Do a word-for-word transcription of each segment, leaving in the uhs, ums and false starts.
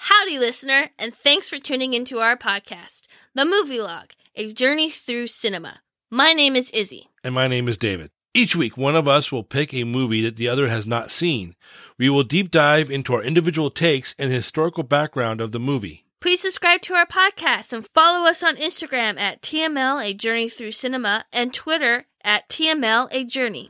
Howdy, listener, and thanks for tuning into our podcast, The Movie Log, a journey through cinema. My name is Izzy. And my name is David. Each week, one of us will pick a movie that the other has not seen. We will deep dive into our individual takes and historical background of the movie. Please subscribe to our podcast and follow us on Instagram at T M L A Journey Through Cinema and Twitter at T M L A Journey.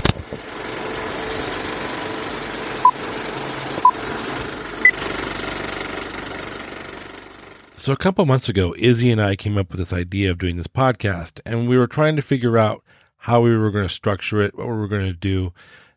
So a couple months ago, Izzy and I came up with this idea of doing this podcast, and we were trying to figure out how we were going to structure it, what we were going to do.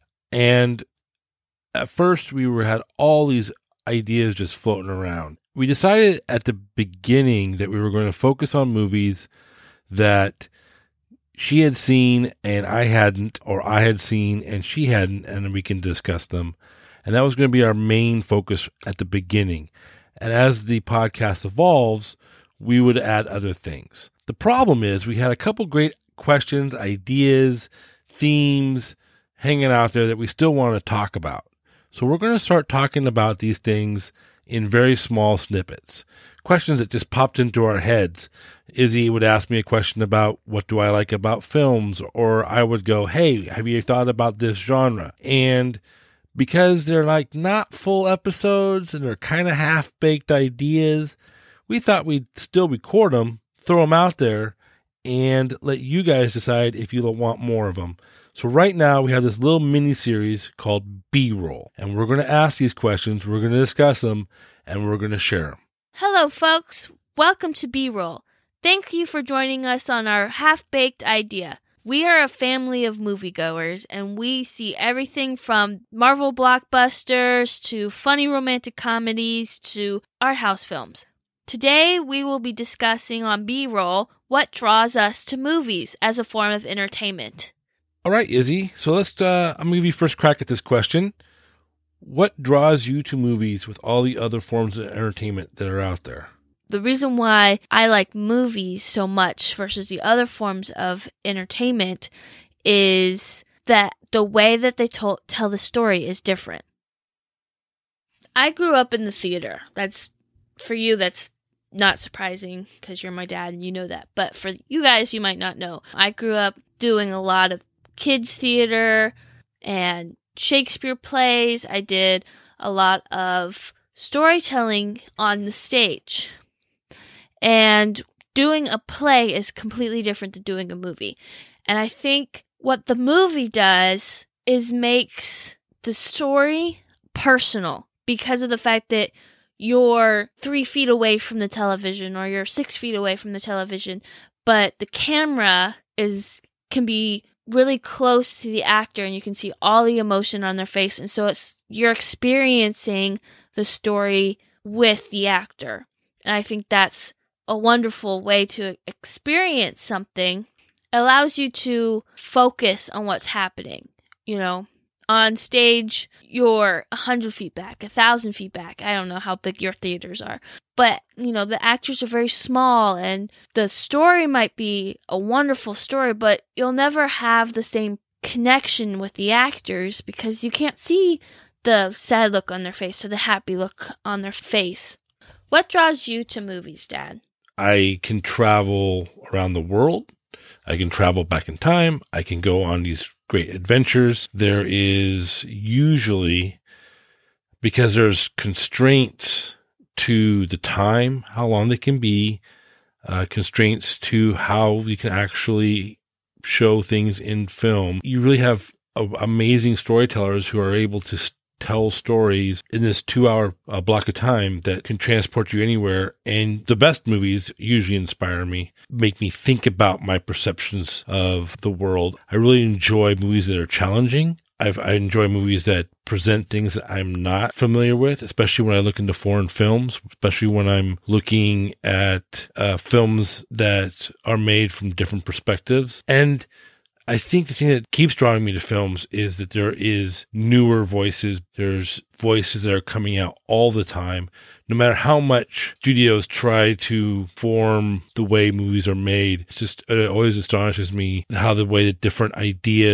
And at first, we were had all these ideas just floating around. We decided at the beginning that we were going to focus on movies that she had seen and I hadn't, or I had seen and she hadn't, and we can discuss them. And that was going to be our main focus at the beginning. And as the podcast evolves, we would add other things. The problem is we had a couple great questions, ideas, themes hanging out there that we still want to talk about. So we're going to start talking about these things in very small snippets. Questions that just popped into our heads. Izzy would ask me a question about what do I like about films, or I would go, hey, have you thought about this genre? And because they're like not full episodes and they're kind of half-baked ideas, we thought we'd still record them, throw them out there, and let you guys decide if you want more of them. So right now we have this little mini-series called B-Roll, and we're going to ask these questions, we're going to discuss them, and we're going to share them. Hello, folks. Welcome to B-Roll. Thank you for joining us on our half-baked idea. We are a family of moviegoers, and we see everything from Marvel blockbusters to funny romantic comedies to art house films. Today, we will be discussing on B-Roll what draws us to movies as a form of entertainment. All right, Izzy. So let's. Uh, I'm gonna give you first crack at this question. What draws you to movies with all the other forms of entertainment that are out there? The reason why I like movies so much versus the other forms of entertainment is that the way that they to- tell the story is different. I grew up in the theater. That's, for you, that's not surprising because you're my dad and you know that. But for you guys, you might not know. I grew up doing a lot of kids theater and Shakespeare plays. I did a lot of storytelling on the stage. And doing a play is completely different than doing a movie. And I think what the movie does is makes the story personal because of the fact that you're three feet away from the television or you're six feet away from the television, but the camera is can be really close to the actor and you can see all the emotion on their face. And so it's you're experiencing the story with the actor. And I think that's a wonderful way to experience something. It allows you to focus on what's happening. You know, on stage, you're a hundred feet back, a thousand feet back. I don't know how big your theaters are, but you know, the actors are very small and the story might be a wonderful story, but you'll never have the same connection with the actors because you can't see the sad look on their face or the happy look on their face. What draws you to movies, Dad? I can travel around the world. I can travel back in time. I can go on these great adventures. There is usually, because there's constraints to the time, how long they can be, uh, constraints to how you can actually show things in film. You really have uh, amazing storytellers who are able to st- tell stories in this two-hour uh, block of time that can transport you anywhere. And the best movies usually inspire me, make me think about my perceptions of the world. I really enjoy movies that are challenging. I've, I enjoy movies that present things that I'm not familiar with, especially when I look into foreign films, especially when I'm looking at uh, films that are made from different perspectives. And I think the thing that keeps drawing me to films is that there is newer voices. There's voices that are coming out all the time. No matter how much studios try to form the way movies are made, it's just, it always astonishes me how the way that different ideas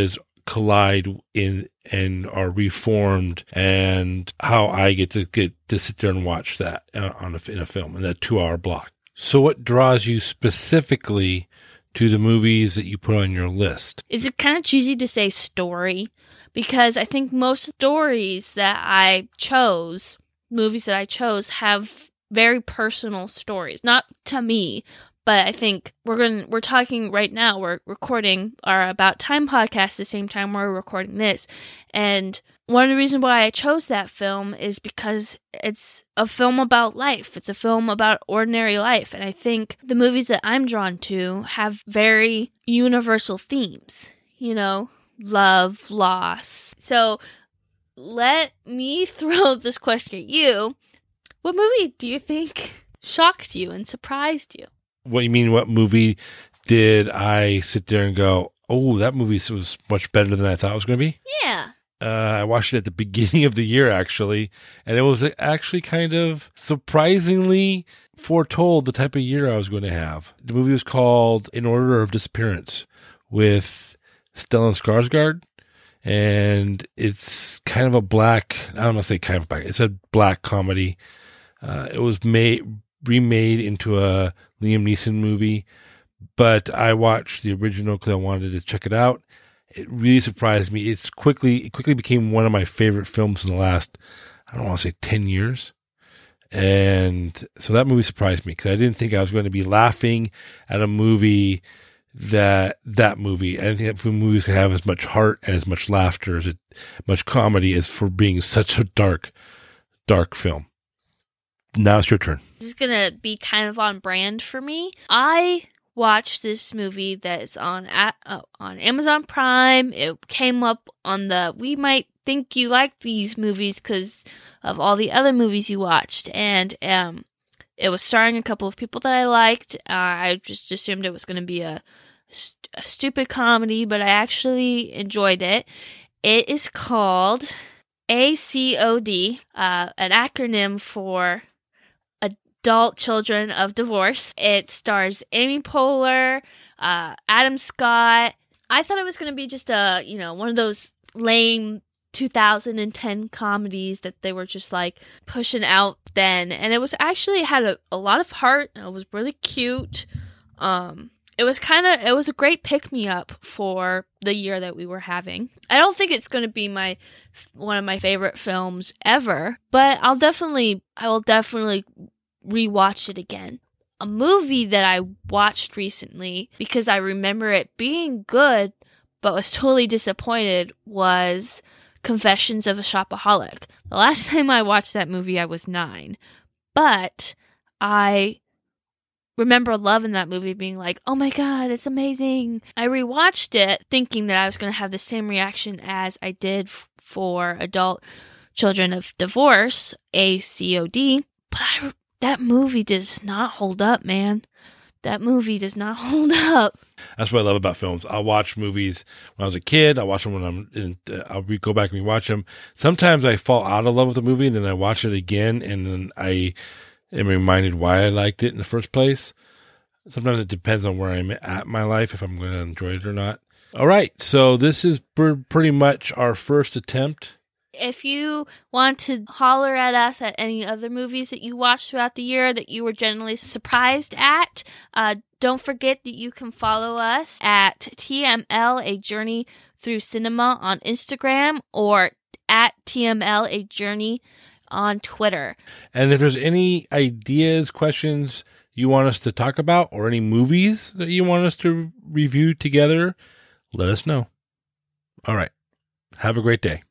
collide in and are reformed, and how I get to get to sit there and watch that on a, in a film in that two hour block. So what draws you specifically to the movies that you put on your list? Is it kind of cheesy to say story? Because I think most stories that I chose, movies that I chose, have very personal stories. Not to me, but I think we're going we're talking right now, we're recording our About Time podcast the same time we're recording this. And one of the reasons why I chose that film is because it's a film about life. It's a film about ordinary life. And I think the movies that I'm drawn to have very universal themes, you know, love, loss. So let me throw this question at you. What movie do you think shocked you and surprised you? What you mean, what movie did I sit there and go, oh, that movie was much better than I thought it was going to be? Yeah. Uh, I watched it at the beginning of the year, actually, and it was actually kind of surprisingly foretold the type of year I was going to have. The movie was called In Order of Disappearance with Stellan Skarsgård, and it's kind of a black, I don't want to say kind of black, it's a black comedy. Uh, it was made remade into a Liam Neeson movie, but I watched the original because I wanted to check it out. It really surprised me. It's quickly, it quickly became one of my favorite films in the last, I don't want to say ten years. And so that movie surprised me because I didn't think I was going to be laughing at a movie that, that movie. I didn't think that movies could have as much heart and as much laughter, as it, much comedy as for being such a dark, dark film. Now it's your turn. This is going to be kind of on brand for me. I watched this movie that is on at, uh, on Amazon Prime. It came up on the, we might think you like these movies because of all the other movies you watched. And um, it was starring a couple of people that I liked. Uh, I just assumed it was going to be a, a stupid comedy, but I actually enjoyed it. It is called A C O D, uh, an acronym for Adult Children of Divorce. It stars Amy Poehler, uh, Adam Scott. I thought it was going to be just a, you know, one of those lame two thousand ten comedies that they were just like pushing out then. And it was actually, it had a, a lot of heart. And it was really cute. Um, it was kind of, it was a great pick-me-up for the year that we were having. I don't think it's going to be my, one of my favorite films ever, but I'll definitely, I will definitely rewatch it again. A movie that I watched recently because I remember it being good but was totally disappointed was Confessions of a Shopaholic. The last time I watched that movie I was nine, but I remember loving that movie, being like, oh my god, it's amazing. I rewatched it thinking that I was going to have the same reaction as I did f- for Adult Children of Divorce, A C O D, but I that movie does not hold up, man. That movie does not hold up. That's what I love about films. I'll watch movies when I was a kid. I'll watch them when I'm in, uh, I'll re- go back and rewatch them. Sometimes I fall out of love with a movie and then I watch it again and then I am reminded why I liked it in the first place. Sometimes it depends on where I'm at in my life, if I'm going to enjoy it or not. All right. So this is pr- pretty much our first attempt. If you want to holler at us at any other movies that you watched throughout the year that you were generally surprised at, uh, don't forget that you can follow us at T M L, A Journey Through Cinema on Instagram, or at T M L, A Journey on Twitter. And if there's any ideas, questions you want us to talk about, or any movies that you want us to review together, let us know. All right. Have a great day.